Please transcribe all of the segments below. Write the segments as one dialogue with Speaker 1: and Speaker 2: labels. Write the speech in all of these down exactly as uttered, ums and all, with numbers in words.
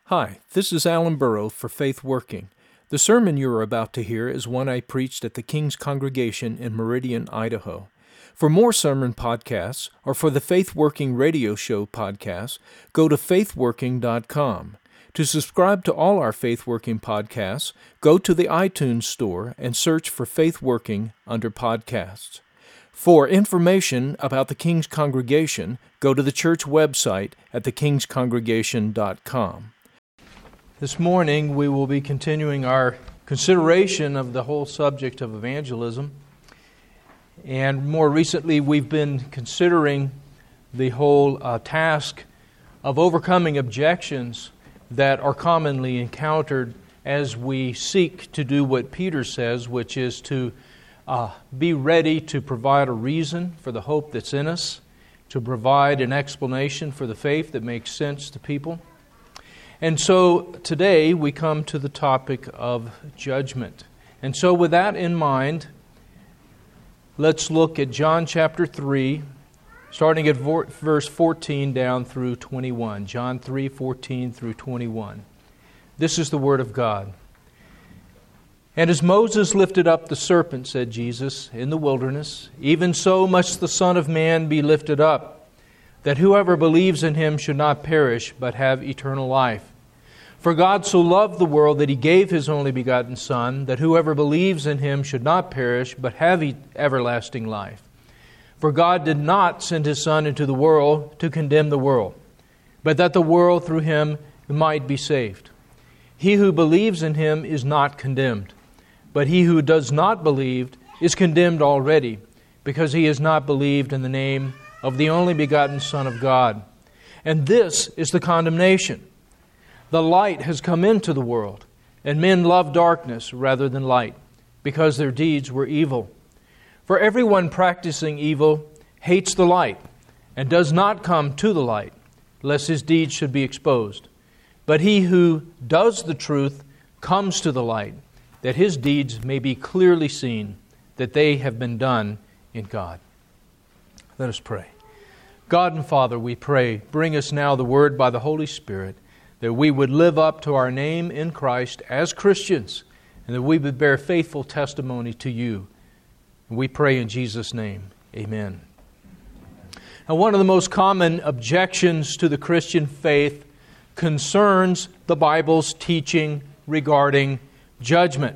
Speaker 1: Hi, this is Alan Burrow for Faith Working. The sermon you are about to hear is one I preached at the King's Congregation in Meridian, Idaho. For more sermon podcasts, or for the Faith Working radio show podcasts, go to faith working dot com. To subscribe to all our Faith Working podcasts, go to the iTunes Store and search for Faith Working under Podcasts. For information about the King's Congregation, go to the church website at the kings congregation dot com. This morning we will be continuing our consideration of the whole subject of evangelism. And more recently we've been considering the whole uh, task of overcoming objections that are commonly encountered as we seek to do what Peter says, which is to uh, be ready to provide a reason for the hope that's in us, to provide an explanation for the faith that makes sense to people. And so today we come to the topic of judgment. And so with that in mind, let's look at John chapter three, starting at verse fourteen down through twenty-one. John three, fourteen through twenty-one. This is the Word of God. And as Moses lifted up the serpent, said Jesus, in the wilderness, even so must the Son of Man be lifted up, that whoever believes in Him should not perish, but have eternal life. For God so loved the world that He gave His only begotten Son, that whoever believes in Him should not perish, but have everlasting life. For God did not send His Son into the world to condemn the world, but that the world through Him might be saved. He who believes in Him is not condemned, but he who does not believe is condemned already, because he has not believed in the name of the only begotten Son of God. And this is the condemnation. The light has come into the world, and men love darkness rather than light, because their deeds were evil. For everyone practicing evil hates the light, and does not come to the light, lest his deeds should be exposed. But he who does the truth comes to the light, that his deeds may be clearly seen, that they have been done in God. Let us pray. God and Father, we pray, bring us now the Word by the Holy Spirit, that we would live up to our name in Christ as Christians, and that we would bear faithful testimony to You. And we pray in Jesus' name. Amen. Now, one of the most common objections to the Christian faith concerns the Bible's teaching regarding judgment.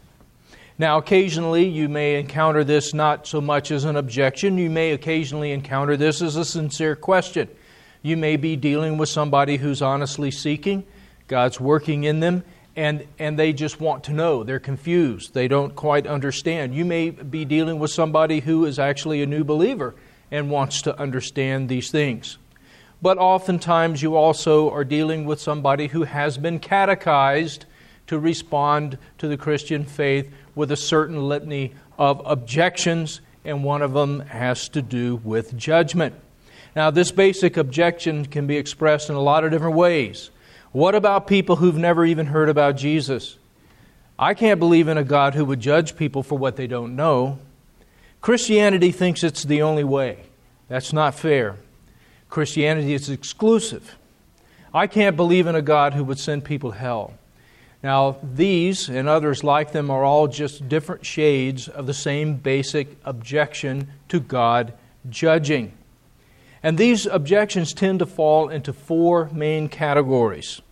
Speaker 1: Now, occasionally you may encounter this not so much as an objection. You may occasionally encounter this as a sincere question. You may be dealing with somebody who's honestly seeking. God's working in them, and, and they just want to know. They're confused. They don't quite understand. You may be dealing with somebody who is actually a new believer and wants to understand these things. But oftentimes you also are dealing with somebody who has been catechized to respond to the Christian faith with a certain litany of objections, and one of them has to do with judgment. Now, this basic objection can be expressed in a lot of different ways. What about people who've never even heard about Jesus? I can't believe in a God who would judge people for what they don't know. Christianity thinks it's the only way. That's not fair. Christianity is exclusive. I can't believe in a God who would send people to hell. Now, these and others like them are all just different shades of the same basic objection to God judging. And these objections tend to fall into four main categories.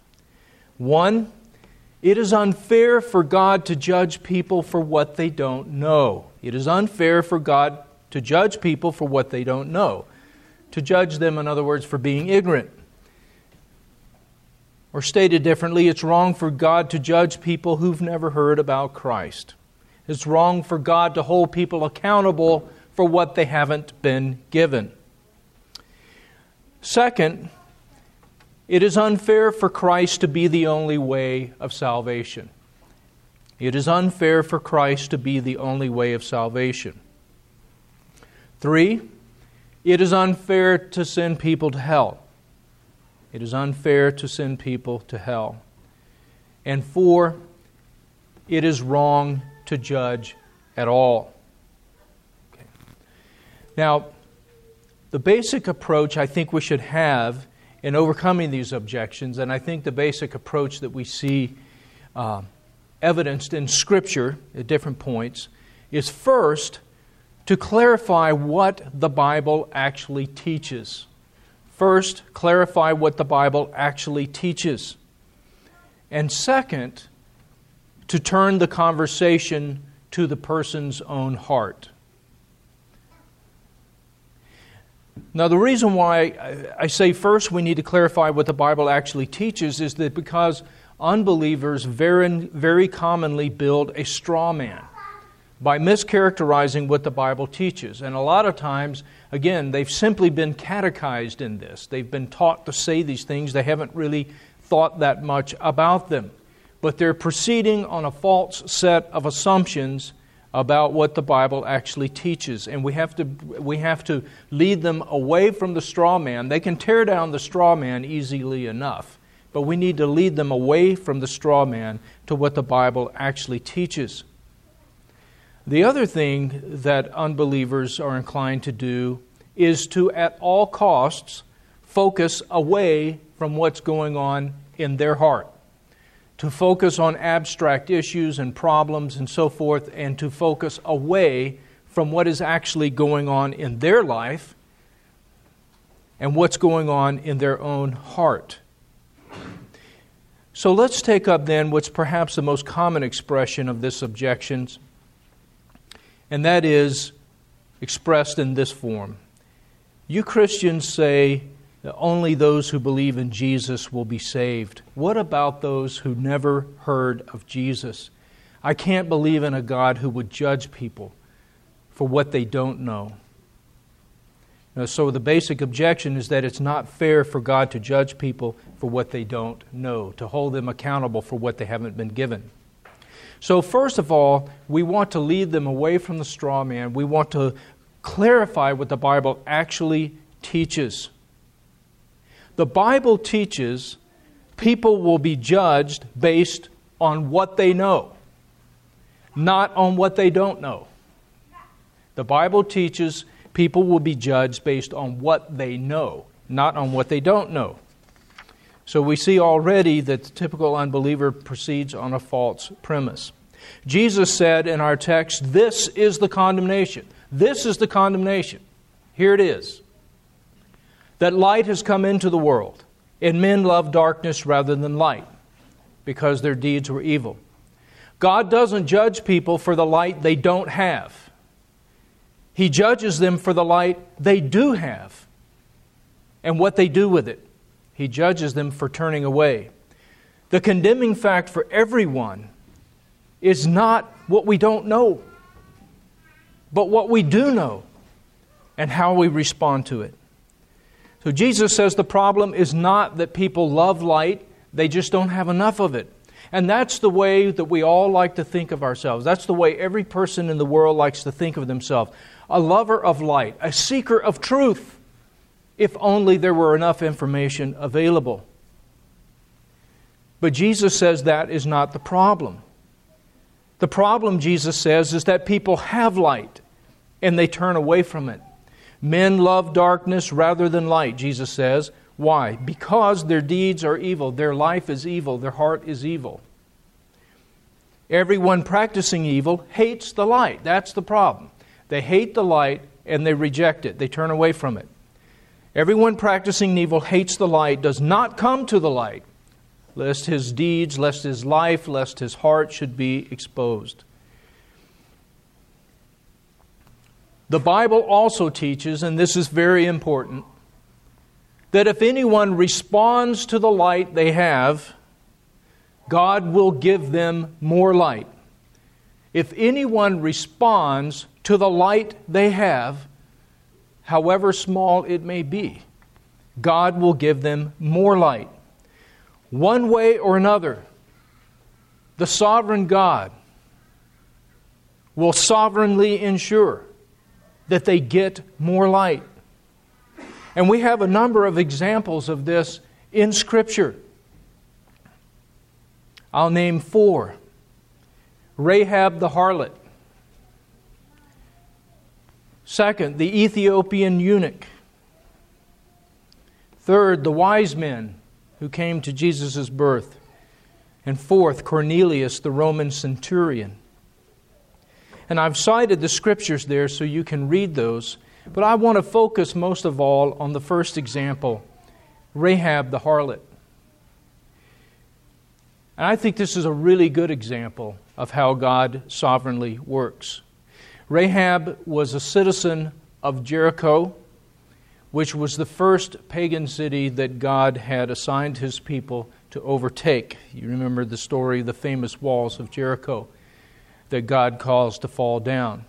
Speaker 1: One, it is unfair for God to judge people for what they don't know. It is unfair for God to judge people for what they don't know. To judge them, in other words, for being ignorant. Or stated differently, it's wrong for God to judge people who've never heard about Christ. It's wrong for God to hold people accountable for what they haven't been given. Second, it is unfair for Christ to be the only way of salvation. It is unfair for Christ to be the only way of salvation. Three, it is unfair to send people to hell. It is unfair to send people to hell. And four, it is wrong to judge at all. Okay. Now, the basic approach I think we should have in overcoming these objections. And I think the basic approach that we see uh, evidenced in Scripture at different points is first to clarify what the Bible actually teaches. First, clarify what the Bible actually teaches. And second, to turn the conversation to the person's own heart. Now, the reason why I say first we need to clarify what the Bible actually teaches is that because unbelievers very, very commonly build a straw man by mischaracterizing what the Bible teaches. And a lot of times, again, they've simply been catechized in this. They've been taught to say these things. They haven't really thought that much about them. But they're proceeding on a false set of assumptions about what the Bible actually teaches. And we have to we have to lead them away from the straw man. They can tear down the straw man easily enough, but we need to lead them away from the straw man to what the Bible actually teaches. The other thing that unbelievers are inclined to do is to, at all costs, focus away from what's going on in their heart. To focus on abstract issues and problems and so forth, and to focus away from what is actually going on in their life and what's going on in their own heart. So let's take up then what's perhaps the most common expression of this objection, and that is expressed in this form. You Christians say that only those who believe in Jesus will be saved. What about those who never heard of Jesus? I can't believe in a God who would judge people for what they don't know. Now, so the basic objection is that it's not fair for God to judge people for what they don't know, to hold them accountable for what they haven't been given. So first of all, we want to lead them away from the straw man. We want to clarify what the Bible actually teaches. The Bible teaches people will be judged based on what they know, not on what they don't know. The Bible teaches people will be judged based on what they know, not on what they don't know. So we see already that the typical unbeliever proceeds on a false premise. Jesus said in our text, "This is the condemnation." This is the condemnation. Here it is. That light has come into the world, and men love darkness rather than light, because their deeds were evil. God doesn't judge people for the light they don't have. He judges them for the light they do have, and what they do with it. He judges them for turning away. The condemning fact for everyone is not what we don't know, but what we do know, and how we respond to it. So Jesus says the problem is not that people love light, they just don't have enough of it. And that's the way that we all like to think of ourselves. That's the way every person in the world likes to think of themselves. A lover of light, a seeker of truth, if only there were enough information available. But Jesus says that is not the problem. The problem, Jesus says, is that people have light and they turn away from it. Men love darkness rather than light, Jesus says. Why? Because their deeds are evil. Their life is evil. Their heart is evil. Everyone practicing evil hates the light. That's the problem. They hate the light and they reject it. They turn away from it. Everyone practicing evil hates the light, does not come to the light, lest his deeds, lest his life, lest his heart should be exposed. The Bible also teaches, and this is very important, that if anyone responds to the light they have, God will give them more light. If anyone responds to the light they have, however small it may be, God will give them more light. One way or another, the sovereign God will sovereignly ensure that they get more light. And we have a number of examples of this in Scripture. I'll name four. Rahab the harlot. Second, the Ethiopian eunuch. Third, the wise men who came to Jesus' birth. And fourth, Cornelius, the Roman centurion. And I've cited the scriptures there so you can read those, but I want to focus most of all on the first example, Rahab the harlot. And I think this is a really good example of how God sovereignly works. Rahab was a citizen of Jericho, which was the first pagan city that God had assigned His people to overtake. You remember the story of the famous walls of Jericho that God caused to fall down.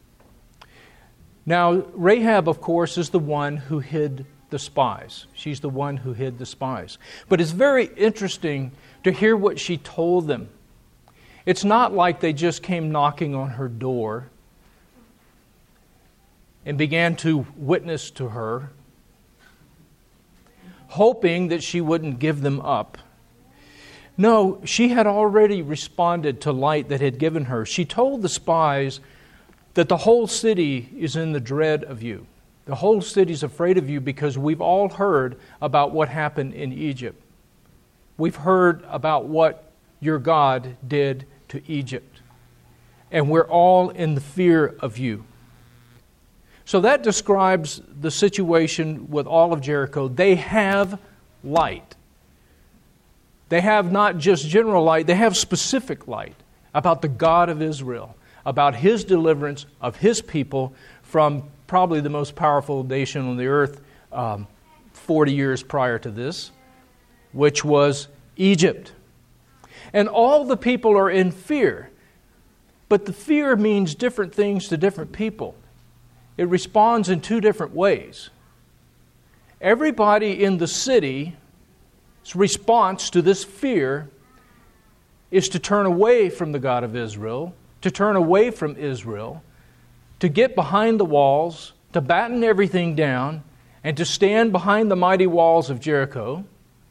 Speaker 1: Now, Rahab, of course, is the one who hid the spies. She's the one who hid the spies. But it's very interesting to hear what she told them. It's not like they just came knocking on her door and began to witness to her, hoping that she wouldn't give them up. No, she had already responded to light that had given her. She told the spies that the whole city is in the dread of you. The whole city is afraid of you because we've all heard about what happened in Egypt. We've heard about what your God did to Egypt. And we're all in the fear of you. So that describes the situation with all of Jericho. They have light. They have not just general light, they have specific light about the God of Israel, about His deliverance of His people from probably the most powerful nation on the earth um, forty years prior to this, which was Egypt. And all the people are in fear. But the fear means different things to different people. It responds in two different ways. Everybody in the city's response to this fear is to turn away from the God of Israel, to turn away from Israel, to get behind the walls, to batten everything down, and to stand behind the mighty walls of Jericho,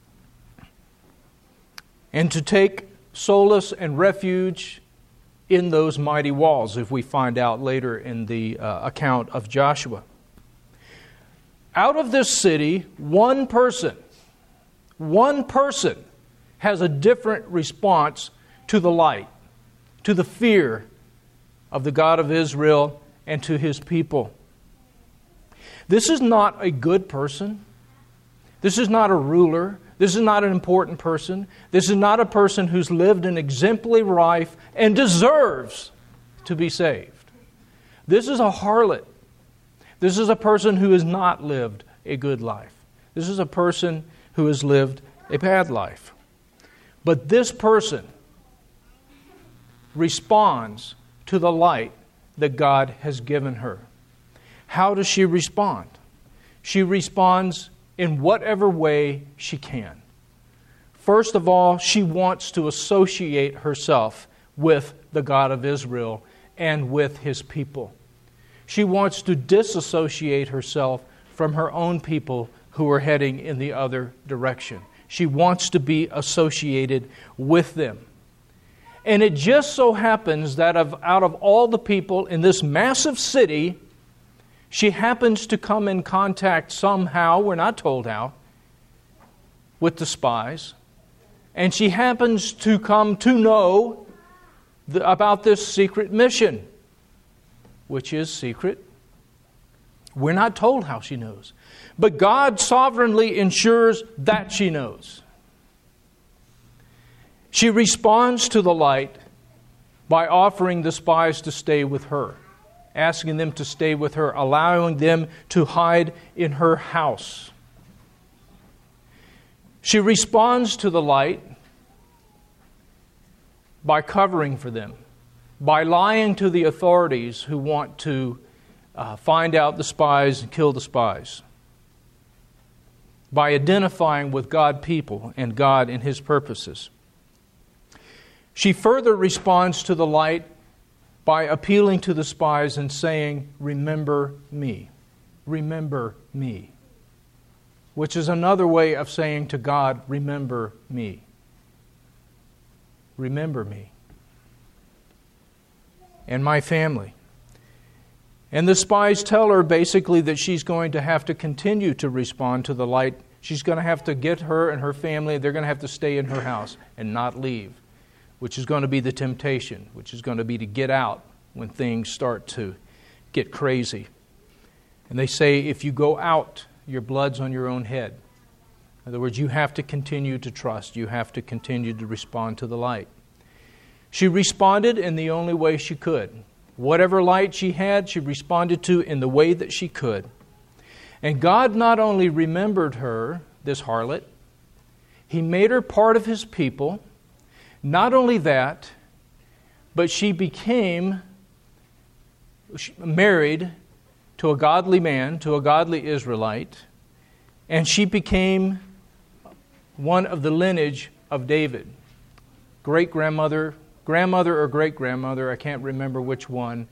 Speaker 1: and to take solace and refuge in those mighty walls, if we find out later in the uh, account of Joshua. Out of this city, one person, one person has a different response to the light, to the fear of the God of Israel and to His people. This is not a good person. This is not a ruler. This is not an important person. This is not a person who's lived an exemplary life and deserves to be saved. This is a harlot. This is a person who has not lived a good life. This is a person who has lived a bad life. But this person responds to the light that God has given her. How does she respond? She responds in whatever way she can. First of all, she wants to associate herself with the God of Israel and with His people. She wants to disassociate herself from her own people who are heading in the other direction. She wants to be associated with them. And it just so happens that of, out of all the people in this massive city, she happens to come in contact somehow, we're not told how, with the spies. And she happens to come to know the, about this secret mission, which is secret. We're not told how she knows. But God sovereignly ensures that she knows. She responds to the light by offering the spies to stay with her, asking them to stay with her, allowing them to hide in her house. She responds to the light by covering for them, by lying to the authorities who want to uh, find out the spies and kill the spies, by identifying with God people and God and His purposes. She further responds to the light by appealing to the spies and saying, "Remember me. Remember me." Which is another way of saying to God, "Remember me. Remember me. And my family." And the spies tell her basically that she's going to have to continue to respond to the light She's going to have to get her and her family, they're going to have to stay in her house and not leave, which is going to be the temptation, which is going to be to get out when things start to get crazy. And they say, if you go out, your blood's on your own head. In other words, you have to continue to trust. You have to continue to respond to the light. She responded in the only way she could. Whatever light she had, she responded to in the way that she could. And God not only remembered her, this harlot, He made her part of His people. Not only that, but she became married to a godly man, to a godly Israelite, and she became one of the lineage of David. Great-grandmother, grandmother or great-grandmother, I can't remember which one.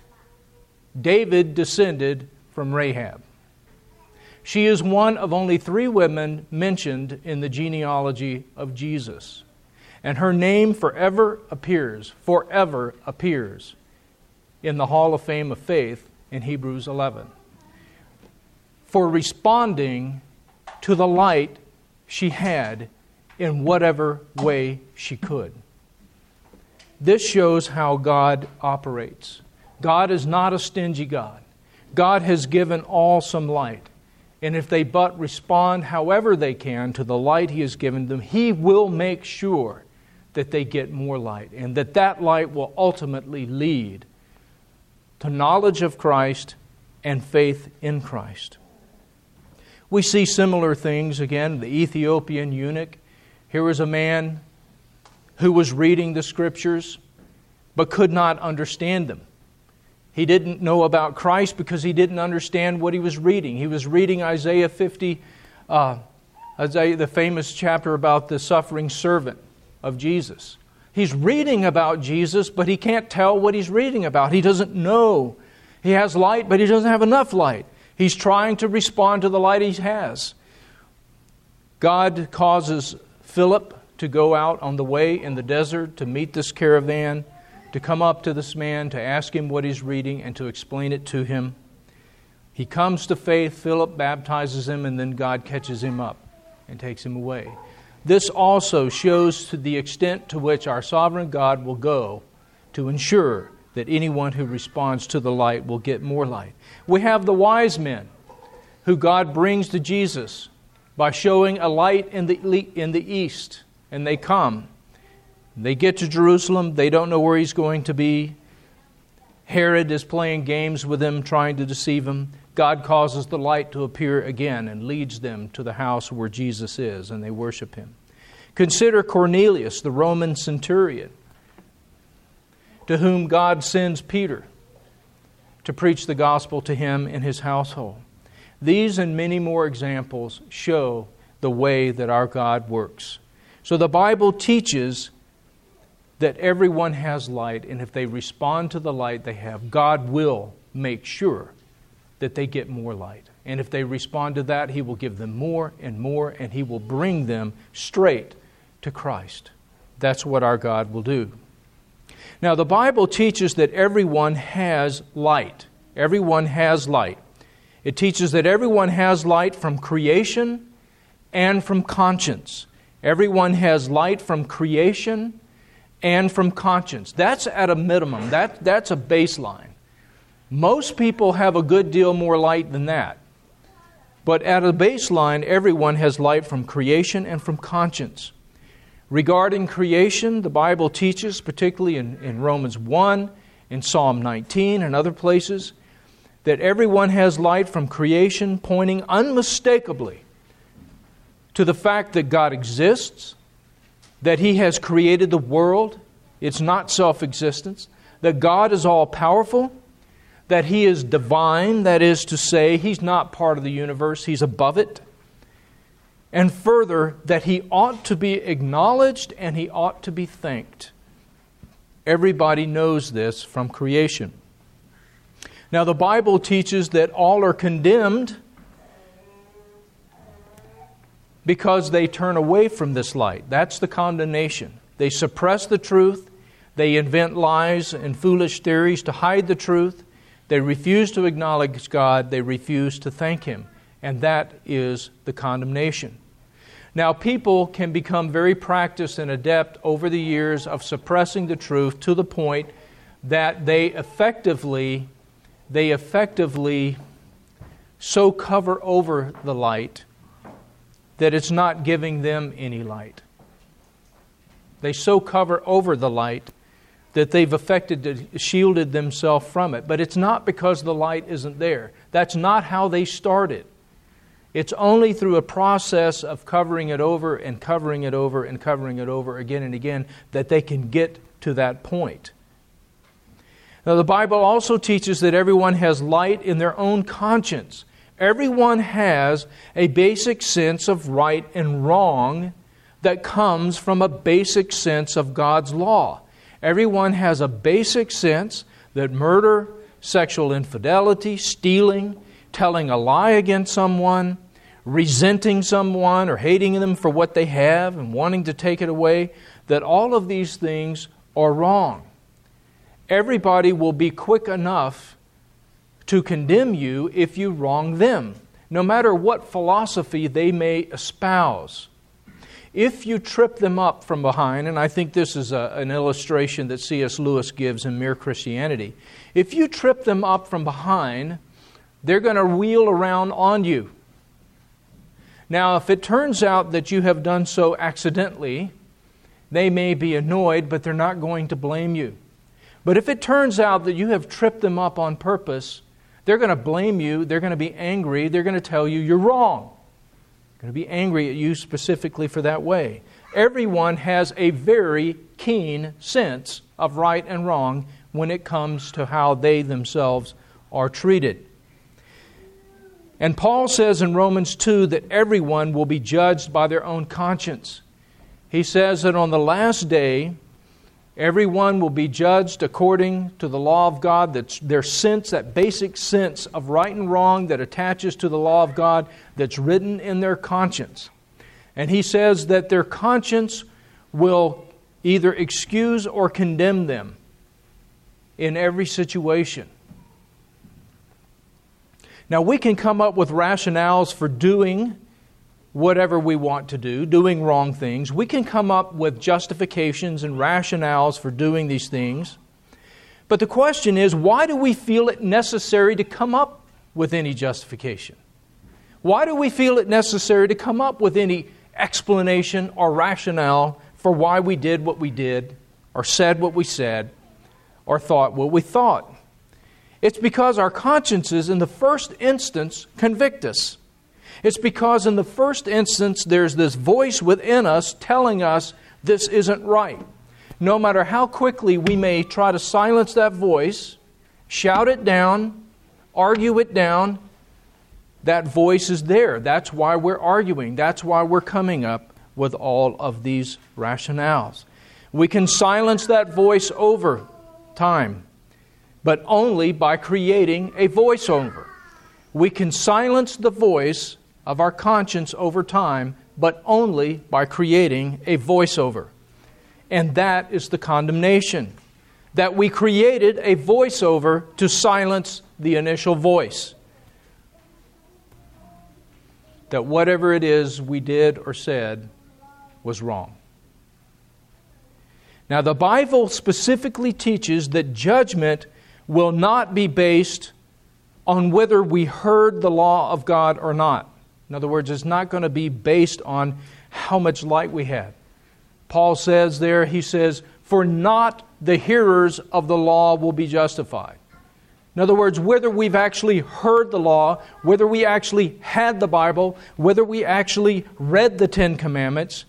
Speaker 1: David descended from Rahab. She is one of only three women mentioned in the genealogy of Jesus. And her name forever appears, forever appears in the Hall of Fame of Faith in Hebrews eleven. For responding to the light she had in whatever way she could. This shows how God operates. God is not a stingy God. God has given all some light. And if they but respond however they can to the light He has given them, He will make sure that they get more light, and that that light will ultimately lead to knowledge of Christ and faith in Christ. We see similar things again. The Ethiopian eunuch. Here was a man who was reading the Scriptures but could not understand them. He didn't know about Christ because he didn't understand what he was reading. He was reading Isaiah fifty, uh, Isaiah, the famous chapter about the suffering servant of Jesus. He's reading about Jesus, but he can't tell what he's reading about. He doesn't know. He has light, but he doesn't have enough light. He's trying to respond to the light he has. God causes Philip to go out on the way in the desert to meet this caravan, to come up to this man, to ask him what he's reading, and to explain it to him. He comes to faith, Philip baptizes him, and then God catches him up and takes him away. This also shows to the extent to which our sovereign God will go to ensure that anyone who responds to the light will get more light. We have the wise men who God brings to Jesus by showing a light in the, in the east, and they come. They get to Jerusalem. They don't know where He's going to be. Herod is playing games with them, trying to deceive them. God causes the light to appear again and leads them to the house where Jesus is, and they worship Him. Consider Cornelius, the Roman centurion, to whom God sends Peter to preach the gospel to him in his household. These and many more examples show the way that our God works. So the Bible teaches that everyone has light, and if they respond to the light they have, God will make sure that they get more light. And if they respond to that, He will give them more and more, and He will bring them straight to Christ. That's what our God will do. Now, the Bible teaches that everyone has light. Everyone has light. It teaches that everyone has light from creation and from conscience. Everyone has light from creation and from conscience. That's at a minimum. That, that's a baseline. Most people have a good deal more light than that. But at a baseline, everyone has light from creation and from conscience. Regarding creation, the Bible teaches, particularly in, in Romans one, in Psalm nineteen, and other places, that everyone has light from creation, pointing unmistakably to the fact that God exists, that He has created the world. It's not self-existence. That God is all-powerful. That He is divine. That is to say, He's not part of the universe. He's above it. And further, that He ought to be acknowledged and He ought to be thanked. Everybody knows this from creation. Now, the Bible teaches that all are condemned because they turn away from this light. That's the condemnation. They suppress the truth. They invent lies and foolish theories to hide the truth. They refuse to acknowledge God. They refuse to thank Him. And that is the condemnation. Now, people can become very practiced and adept over the years of suppressing the truth to the point that they effectively, they effectively so cover over the light that it's not giving them any light. They so cover over the light that they've affected, shielded themselves from it. But it's not because the light isn't there. That's not how they started. It's only through a process of covering it over and covering it over and covering it over again and again that they can get to that point. Now, the Bible also teaches that everyone has light in their own conscience. Everyone has a basic sense of right and wrong that comes from a basic sense of God's law. Everyone has a basic sense that murder, sexual infidelity, stealing, telling a lie against someone, resenting someone or hating them for what they have and wanting to take it away, that all of these things are wrong. Everybody will be quick enough to condemn you if you wrong them, no matter what philosophy they may espouse. If you trip them up from behind, and I think this is a, an illustration that C S Lewis gives in Mere Christianity, if you trip them up from behind, they're going to wheel around on you. Now, if it turns out that you have done so accidentally, they may be annoyed, but they're not going to blame you. But if it turns out that you have tripped them up on purpose, they're going to blame you, they're going to be angry, they're going to tell you you're wrong. They're going to be angry at you specifically for that way. Everyone has a very keen sense of right and wrong when it comes to how they themselves are treated. And Paul says in Romans two that everyone will be judged by their own conscience. He says that on the last day, everyone will be judged according to the law of God. That's their sense, that basic sense of right and wrong that attaches to the law of God that's written in their conscience. And he says that their conscience will either excuse or condemn them in every situation. Now, we can come up with rationales for doing whatever we want to do, doing wrong things. We can come up with justifications and rationales for doing these things. But the question is, why do we feel it necessary to come up with any justification? Why do we feel it necessary to come up with any explanation or rationale for why we did what we did, or said what we said, or thought what we thought? It's because our consciences, in the first instance, convict us. It's because in the first instance, there's this voice within us telling us this isn't right. No matter how quickly we may try to silence that voice, shout it down, argue it down, that voice is there. That's why we're arguing. That's why we're coming up with all of these rationales. We can silence that voice over time, but only by creating a voiceover. We can silence the voice of our conscience over time, but only by creating a voiceover. And that is the condemnation. That we created a voiceover to silence the initial voice. That whatever it is we did or said was wrong. Now, the Bible specifically teaches that judgment will not be based on whether we heard the law of God or not. In other words, it's not going to be based on how much light we had. Paul says there, he says, "For not the hearers of the law will be justified." In other words, whether we've actually heard the law, whether we actually had the Bible, whether we actually read the Ten Commandments,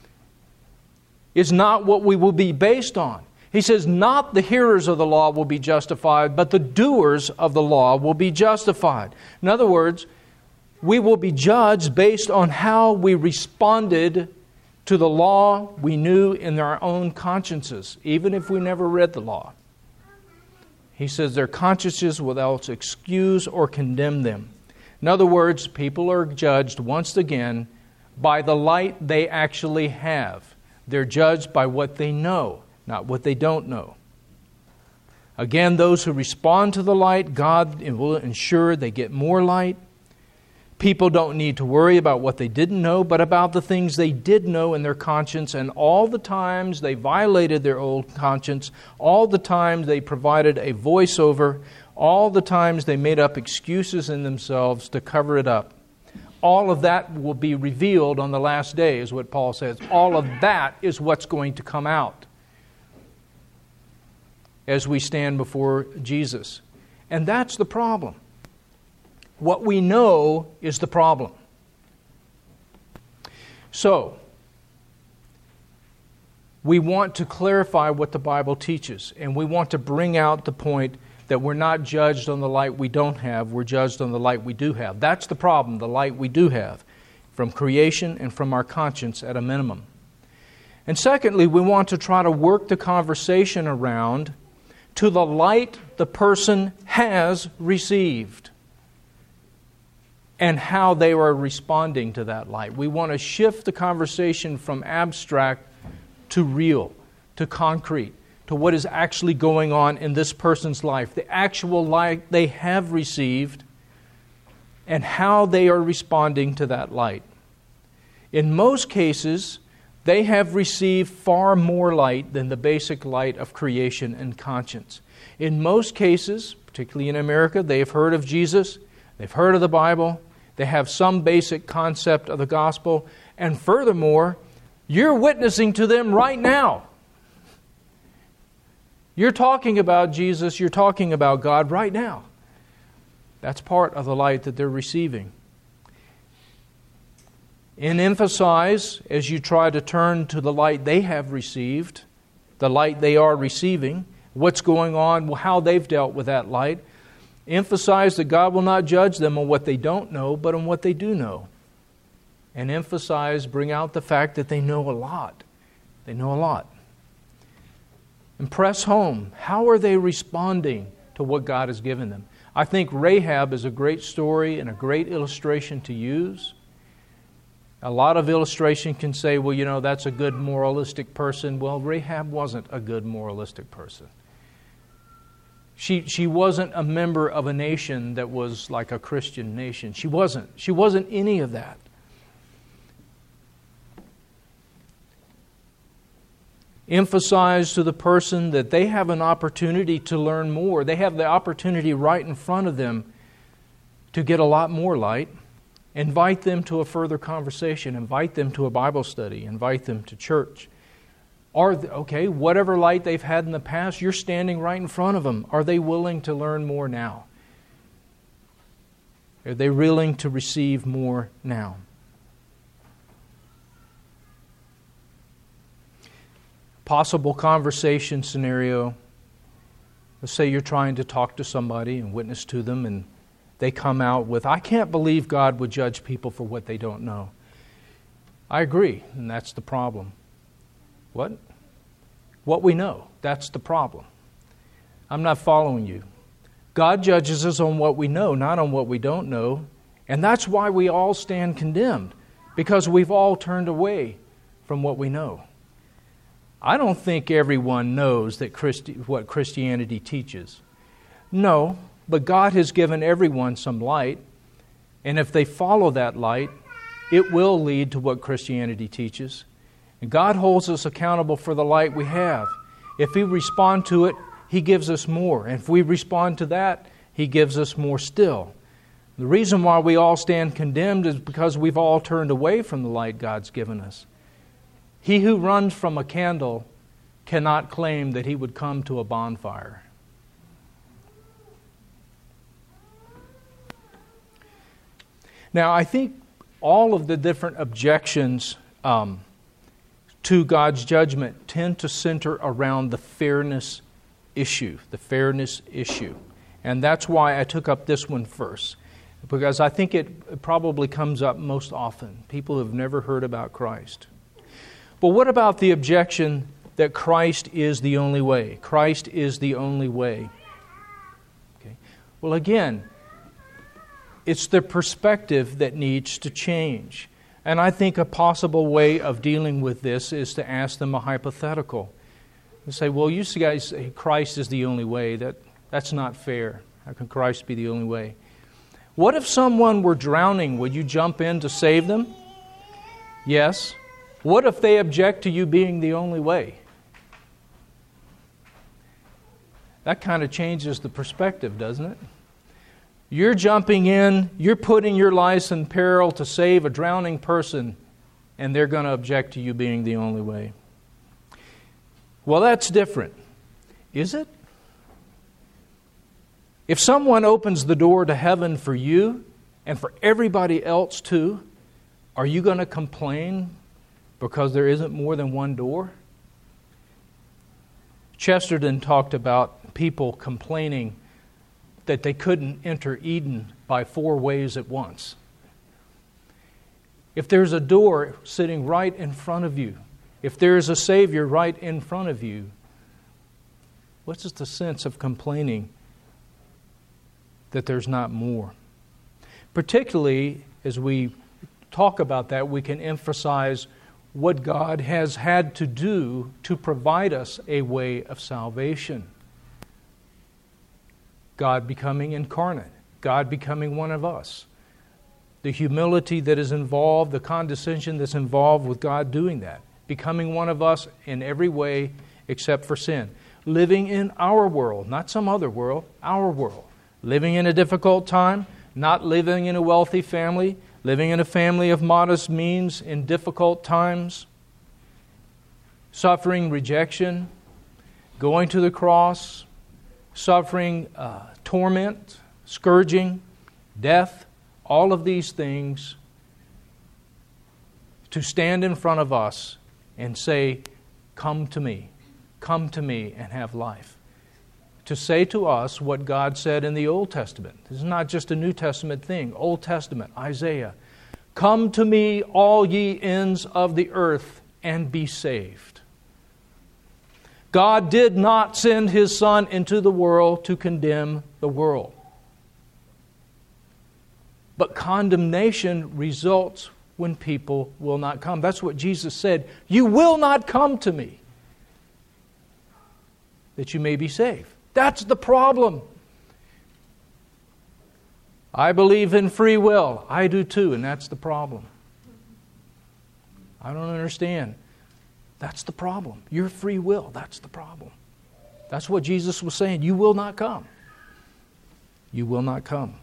Speaker 1: is not what we will be based on. He says, not the hearers of the law will be justified, but the doers of the law will be justified. In other words, we will be judged based on how we responded to the law we knew in our own consciences, even if we never read the law. He says their consciences will else excuse or condemn them. In other words, people are judged once again by the light they actually have. They're judged by what they know, not what they don't know. Again, those who respond to the light, God will ensure they get more light. People don't need to worry about what they didn't know, but about the things they did know in their conscience, and all the times they violated their old conscience, all the times they provided a voiceover, all the times they made up excuses in themselves to cover it up. All of that will be revealed on the last day, is what Paul says. All of that is what's going to come out as we stand before Jesus. And that's the problem. What we know is the problem. So, we want to clarify what the Bible teaches, and we want to bring out the point that we're not judged on the light we don't have, we're judged on the light we do have. That's the problem, the light we do have, from creation and from our conscience at a minimum. And secondly, we want to try to work the conversation around to the light the person has received and how they are responding to that light. We want to shift the conversation from abstract to real, to concrete, to what is actually going on in this person's life, the actual light they have received, and how they are responding to that light. In most cases, they have received far more light than the basic light of creation and conscience. In most cases, particularly in America, they have heard of Jesus, they've heard of the Bible, they have some basic concept of the gospel, and furthermore, you're witnessing to them right now. You're talking about Jesus, you're talking about God right now. That's part of the light that they're receiving. And emphasize, as you try to turn to the light they have received, the light they are receiving, what's going on, how they've dealt with that light, emphasize that God will not judge them on what they don't know, but on what they do know. And emphasize, bring out the fact that they know a lot. They know a lot. And press home, how are they responding to what God has given them? I think Rahab is a great story and a great illustration to use. A lot of illustration can say, well, you know, that's a good moralistic person. Well, Rahab wasn't a good moralistic person. She, she wasn't a member of a nation that was like a Christian nation. She wasn't. She wasn't any of that. Emphasize to the person that they have an opportunity to learn more. They have the opportunity right in front of them to get a lot more light. Invite them to a further conversation. Invite them to a Bible study. Invite them to church. Are they, okay, whatever light they've had in the past, you're standing right in front of them. Are they willing to learn more now? Are they willing to receive more now? Possible conversation scenario. Let's say you're trying to talk to somebody and witness to them, and they come out with, I can't believe God would judge people for what they don't know. I agree, and that's the problem. What? What we know. That's the problem. I'm not following you. God judges us on what we know, not on what we don't know. And that's why we all stand condemned, because we've all turned away from what we know. I don't think everyone knows that Christi- what Christianity teaches. No, but God has given everyone some light, and if they follow that light, it will lead to what Christianity teaches. And God holds us accountable for the light we have. If we respond to it, He gives us more. And if we respond to that, He gives us more still. The reason why we all stand condemned is because we've all turned away from the light God's given us. He who runs from a candle cannot claim that he would come to a bonfire. Now, I think all of the different objections um, to God's judgment tend to center around the fairness issue, the fairness issue. And that's why I took up this one first, because I think it probably comes up most often. People who have never heard about Christ. But what about the objection that Christ is the only way? Christ is the only way. Okay. Well, again, it's the perspective that needs to change. And I think a possible way of dealing with this is to ask them a hypothetical. And say, well, you guys say Christ is the only way. That, that's not fair. How can Christ be the only way? What if someone were drowning? Would you jump in to save them? Yes. What if they object to you being the only way? That kind of changes the perspective, doesn't it? You're jumping in, you're putting your life in peril to save a drowning person, and they're going to object to you being the only way. Well, that's different. Is it? If someone opens the door to heaven for you and for everybody else too, are you going to complain because there isn't more than one door? Chesterton talked about people complaining that they couldn't enter Eden by four ways at once. If there's a door sitting right in front of you, if there's a Savior right in front of you, what's the sense of complaining that there's not more? Particularly as we talk about that, we can emphasize what God has had to do to provide us a way of salvation. God becoming incarnate, God becoming one of us. The humility that is involved, the condescension that's involved with God doing that. Becoming one of us in every way except for sin. Living in our world, not some other world, our world. Living in a difficult time, not living in a wealthy family, living in a family of modest means in difficult times. Suffering rejection, going to the cross, suffering uh, torment, scourging, death, all of these things, to stand in front of us and say, come to me, come to me and have life. To say to us what God said in the Old Testament. This is not just a New Testament thing. Old Testament, Isaiah. Come to me, all ye ends of the earth, and be saved. God did not send His Son into the world to condemn the world. But condemnation results when people will not come. That's what Jesus said. You will not come to me, that you may be saved. That's the problem. I believe in free will. I do too, and that's the problem. I don't understand. That's the problem. Your free will, that's the problem. That's what Jesus was saying. You will not come. You will not come.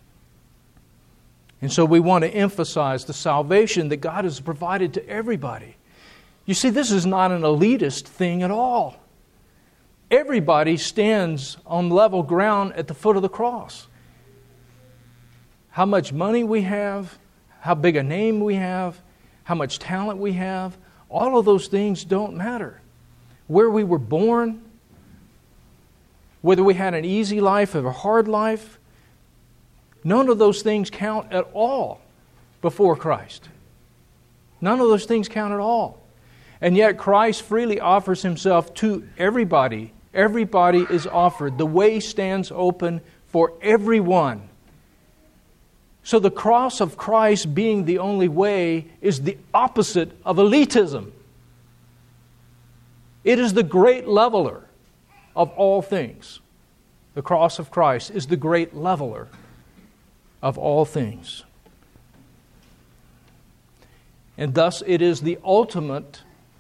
Speaker 1: And so we want to emphasize the salvation that God has provided to everybody. You see, this is not an elitist thing at all. Everybody stands on level ground at the foot of the cross. How much money we have, how big a name we have, how much talent we have, all of those things don't matter. Where we were born, whether we had an easy life or a hard life, none of those things count at all before Christ. None of those things count at all. And yet Christ freely offers Himself to everybody. Everybody is offered. The way stands open for everyone. So the cross of Christ being the only way is the opposite of elitism. It is the great leveler of all things. The cross of Christ is the great leveler of all things. And thus it is the ultimate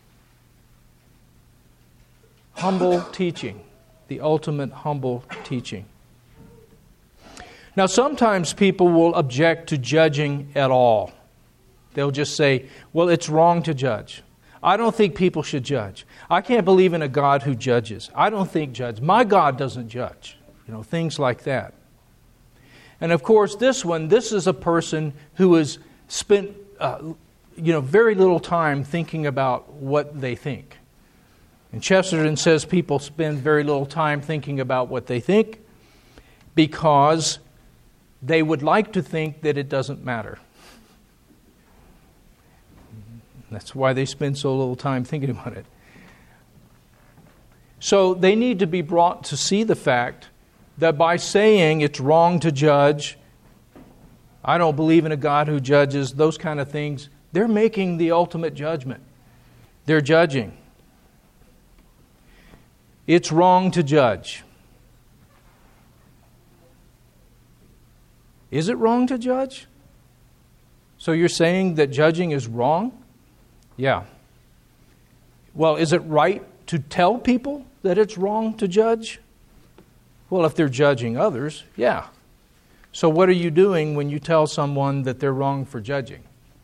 Speaker 1: humble teaching. The ultimate humble teaching. Now sometimes people will object to judging at all. They'll just say, well, it's wrong to judge. I don't think people should judge. I can't believe in a God who judges. I don't think judge. My God doesn't judge. You know, things like that. And of course, this one, this is a person who has spent, uh, you know, very little time thinking about what they think. And Chesterton says people spend very little time thinking about what they think because they would like to think that it doesn't matter. That's why they spend so little time thinking about it. So they need to be brought to see the fact that by saying it's wrong to judge, I don't believe in a God who judges, those kind of things, they're making the ultimate judgment. They're judging. It's wrong to judge. Is it wrong to judge? So you're saying that judging is wrong? Yeah. Well, is it right to tell people that it's wrong to judge? Well, if they're judging others, yeah. So what are you doing when you tell someone that they're wrong for judging?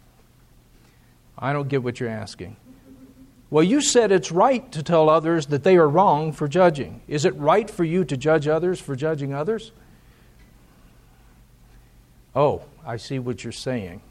Speaker 1: I don't get what you're asking. Well, you said it's right to tell others that they are wrong for judging. Is it right for you to judge others for judging others? Oh, I see what you're saying.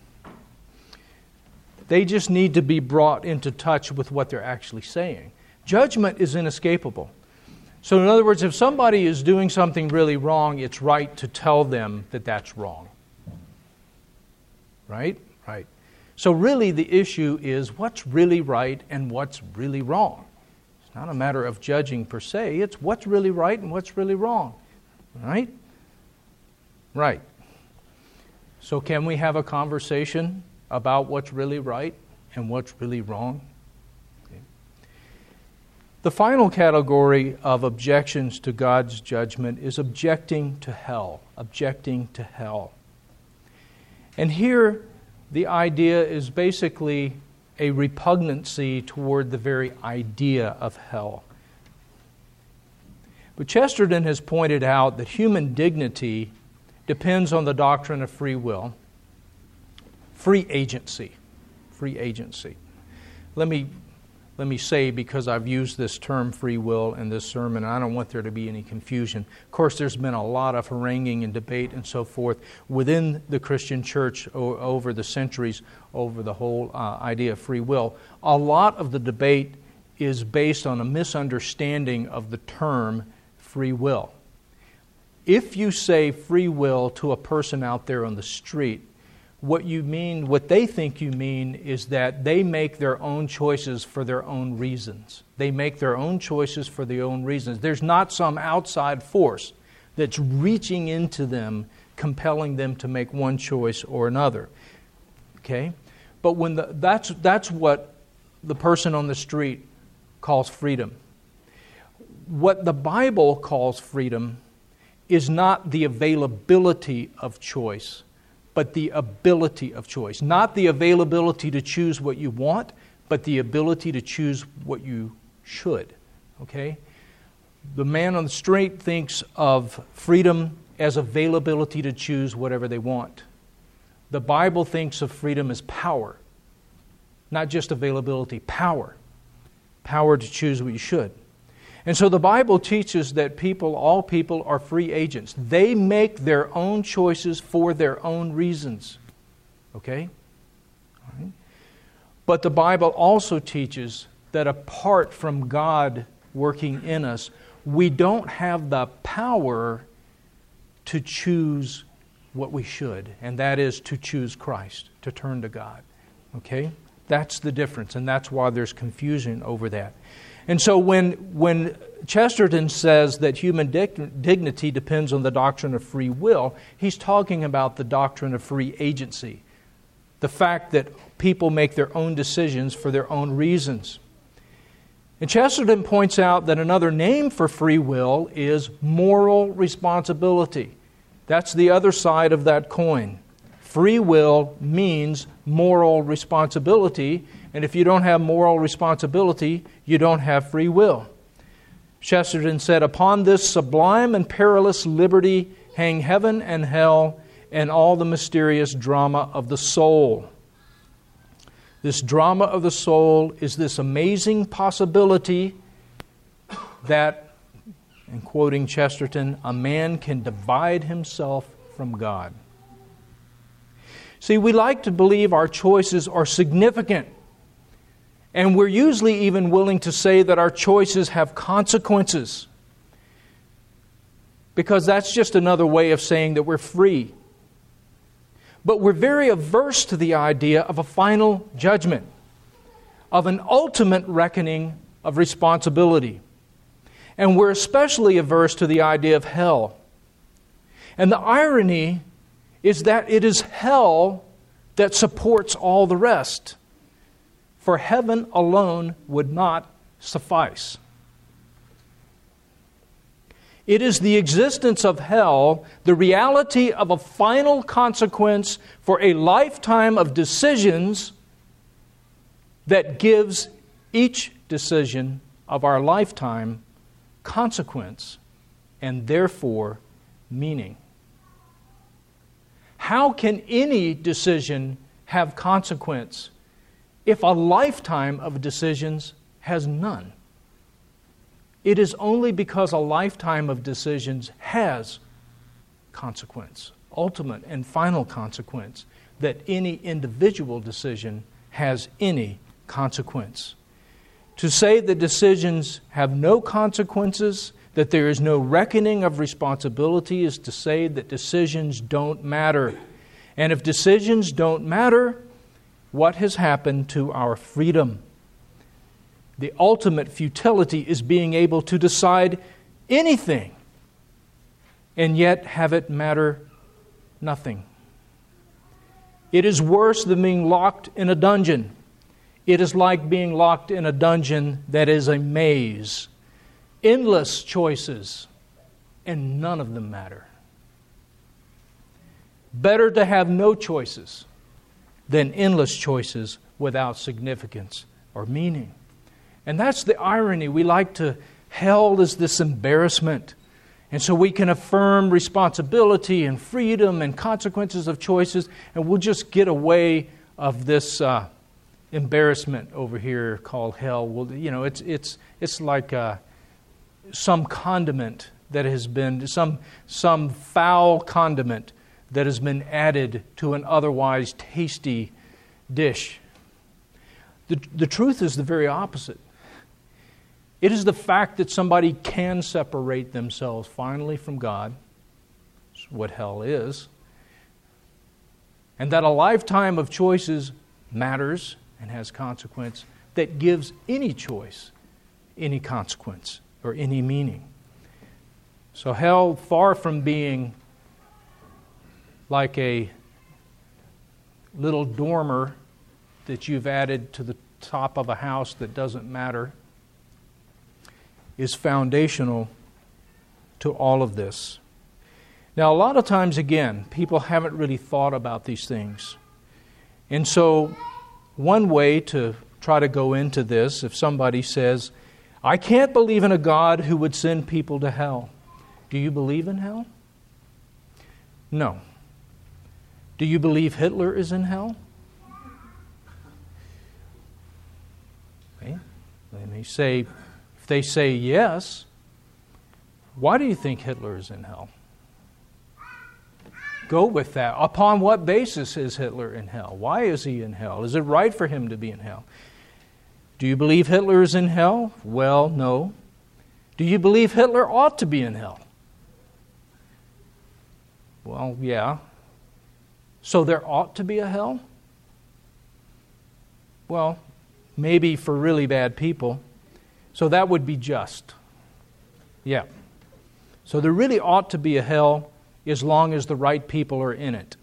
Speaker 1: They just need to be brought into touch with what they're actually saying. Judgment is inescapable. So in other words, if somebody is doing something really wrong, it's right to tell them that that's wrong. Right? Right. So really the issue is what's really right and what's really wrong. It's not a matter of judging per se. It's what's really right and what's really wrong. Right? Right. So can we have a conversation about what's really right and what's really wrong? Okay. The final category of objections to God's judgment is objecting to hell. Objecting to hell. And here the idea is basically a repugnancy toward the very idea of hell. But Chesterton has pointed out that human dignity depends on the doctrine of free will. Free agency. Free agency. Let me, let me say, because I've used this term free will in this sermon, I don't want there to be any confusion. Of course, there's been a lot of haranguing and debate and so forth within the Christian church o- over the centuries, over the whole uh, idea of free will. A lot of the debate is based on a misunderstanding of the term free will. If you say free will to a person out there on the street, what you mean, what they think you mean is that they make their own choices for their own reasons. They make their own choices for their own reasons. There's not some outside force that's reaching into them, compelling them to make one choice or another. Okay? But when the, that's that's what the person on the street calls freedom. What the Bible calls freedom is not the availability of choice, but the ability of choice. Not the availability to choose what you want, but the ability to choose what you should. Okay? The man on the street thinks of freedom as availability to choose whatever they want. The Bible thinks of freedom as power. Not just availability, power. Power to choose what you should. And so the Bible teaches that people, all people, are free agents. They make their own choices for their own reasons. Okay? All right. But the Bible also teaches that apart from God working in us, we don't have the power to choose what we should, and that is to choose Christ, to turn to God. Okay? That's the difference, and that's why there's confusion over that. And so when when Chesterton says that human dig- dignity depends on the doctrine of free will, he's talking about the doctrine of free agency. The fact that people make their own decisions for their own reasons. And Chesterton points out that another name for free will is moral responsibility. That's the other side of that coin. Free will means moral responsibility, and if you don't have moral responsibility, you don't have free will. Chesterton said, "Upon this sublime and perilous liberty hang heaven and hell and all the mysterious drama of the soul." This drama of the soul is this amazing possibility that, and quoting Chesterton, a man can divide himself from God. See, we like to believe our choices are significant. And we're usually even willing to say that our choices have consequences. Because that's just another way of saying that we're free. But we're very averse to the idea of a final judgment, of an ultimate reckoning of responsibility. And we're especially averse to the idea of hell. And the irony is that it is hell that supports all the rest. For heaven alone would not suffice. It is the existence of hell, the reality of a final consequence for a lifetime of decisions that gives each decision of our lifetime consequence and therefore meaning. How can any decision have consequence if a lifetime of decisions has none? It is only because a lifetime of decisions has consequence, ultimate and final consequence, that any individual decision has any consequence. To say that decisions have no consequences, that there is no reckoning of responsibility, is to say that decisions don't matter. And if decisions don't matter, what has happened to our freedom? The ultimate futility is being able to decide anything and yet have it matter nothing. It is worse than being locked in a dungeon. It is like being locked in a dungeon that is a maze. Endless choices, and none of them matter. Better to have no choices than endless choices without significance or meaning. And that's the irony. We like to held as this embarrassment. And so we can affirm responsibility and freedom and consequences of choices, and we'll just get away of this uh, embarrassment over here called hell. Well, you know, it's it's it's like uh, some condiment that has been some some foul condiment that has been added to an otherwise tasty dish. The the truth is the very opposite. It is the fact that somebody can separate themselves finally from God, that's what hell is, and that a lifetime of choices matters and has consequence, that gives any choice any consequence or any meaning. So hell, far from being like a little dormer that you've added to the top of a house that doesn't matter, is foundational to all of this. Now, a lot of times, again, people haven't really thought about these things. And so, one way to try to go into this, if somebody says, I can't believe in a God who would send people to hell. Do you believe in hell? No. Do you believe Hitler is in hell? Okay. Let me say, if they say yes, why do you think Hitler is in hell? Go with that. Upon what basis is Hitler in hell? Why is he in hell? Is it right for him to be in hell? Do you believe Hitler is in hell? Well, no. Do you believe Hitler ought to be in hell? Well, yeah. So there ought to be a hell? Well, maybe for really bad people. So that would be just. Yeah. So there really ought to be a hell as long as the right people are in it.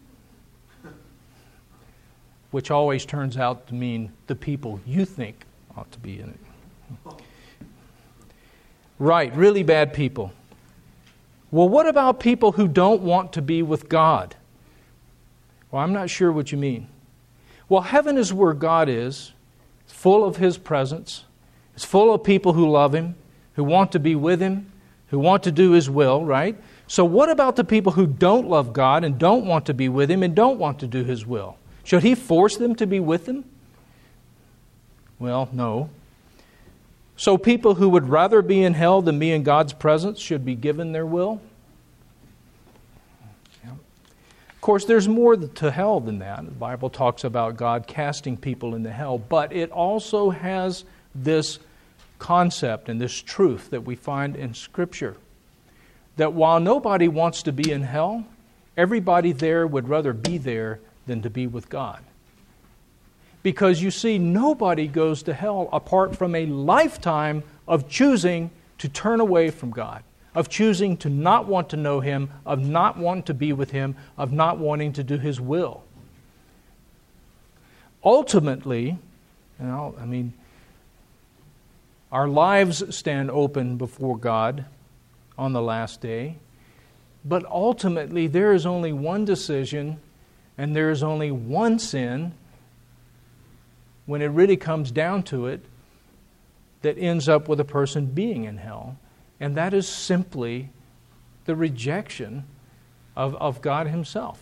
Speaker 1: Which always turns out to mean the people you think ought to be in it. Right, really bad people. Well, what about people who don't want to be with God? Well, I'm not sure what you mean. Well, heaven is where God is. It's full of His presence. It's full of people who love Him, who want to be with Him, who want to do His will, right? So what about the people who don't love God and don't want to be with Him and don't want to do His will? Should He force them to be with Him? Well, no. So people who would rather be in hell than be in God's presence should be given their will? Yeah. Of course, there's more to hell than that. The Bible talks about God casting people into hell, but it also has this concept and this truth that we find in Scripture. That while nobody wants to be in hell, everybody there would rather be there than to be with God. Because you see, nobody goes to hell apart from a lifetime of choosing to turn away from God, of choosing to not want to know Him, of not wanting to be with Him, of not wanting to do His will. Ultimately, you know, I mean, our lives stand open before God on the last day. But ultimately, there is only one decision and there is only one sin, when it really comes down to it, that ends up with a person being in hell. And that is simply the rejection of, of God Himself.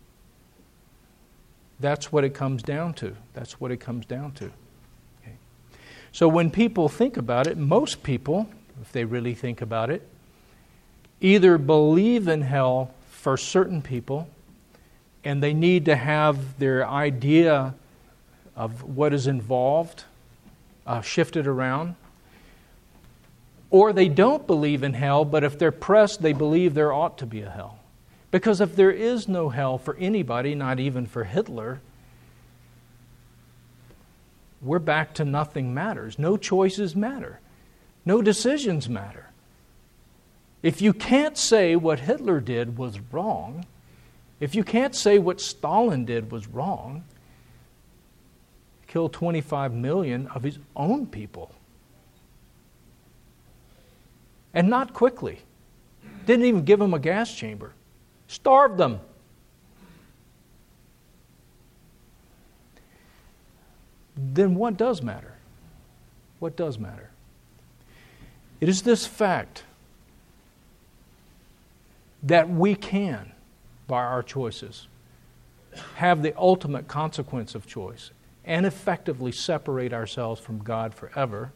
Speaker 1: That's what it comes down to. That's what it comes down to. Okay. So when people think about it, most people, if they really think about it, either believe in hell for certain people, and they need to have their idea of what is involved uh, shifted around, or they don't believe in hell, but if they're pressed, they believe there ought to be a hell. Because if there is no hell for anybody, not even for Hitler, we're back to nothing matters. No choices matter. No decisions matter. If you can't say what Hitler did was wrong, if you can't say what Stalin did was wrong, killed twenty-five million of his own people. And not quickly. Didn't even give them a gas chamber. Starved them. Then what does matter? What does matter? It is this fact that we can, by our choices, have the ultimate consequence of choice and effectively separate ourselves from God forever,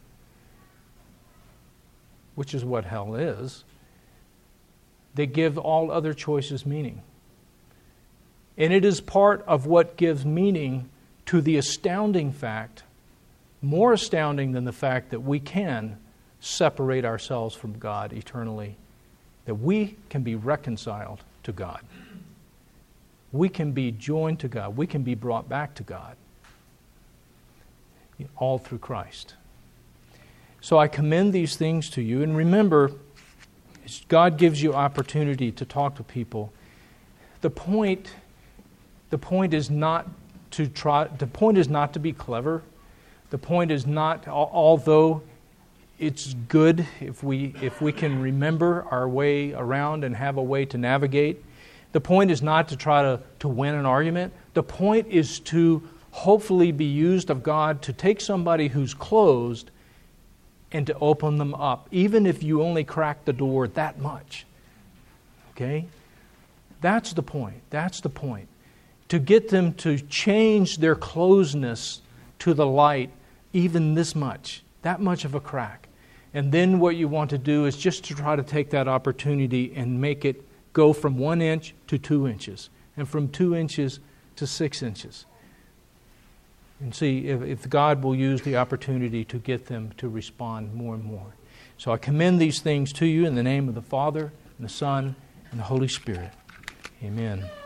Speaker 1: which is what hell is, that give all other choices meaning. And it is part of what gives meaning to the astounding fact, more astounding than the fact that we can separate ourselves from God eternally, that we can be reconciled to God. We can be joined to God. We can be brought back to God. All through Christ. So I commend these things to you. And remember, God gives you opportunity to talk to people. The point, the point is not to try. The point is not to be clever. The point is not, although it's good if we if we can remember our way around and have a way to navigate. The point is not to try to, to win an argument. The point is to hopefully be used of God to take somebody who's closed and to open them up, even if you only crack the door that much. Okay? That's the point. That's the point. To get them to change their closeness to the light even this much, that much of a crack. And then what you want to do is just to try to take that opportunity and make it go from one inch to two inches, and from two inches to six inches. And see if, if God will use the opportunity to get them to respond more and more. So I commend these things to you in the name of the Father, and the Son, and the Holy Spirit. Amen.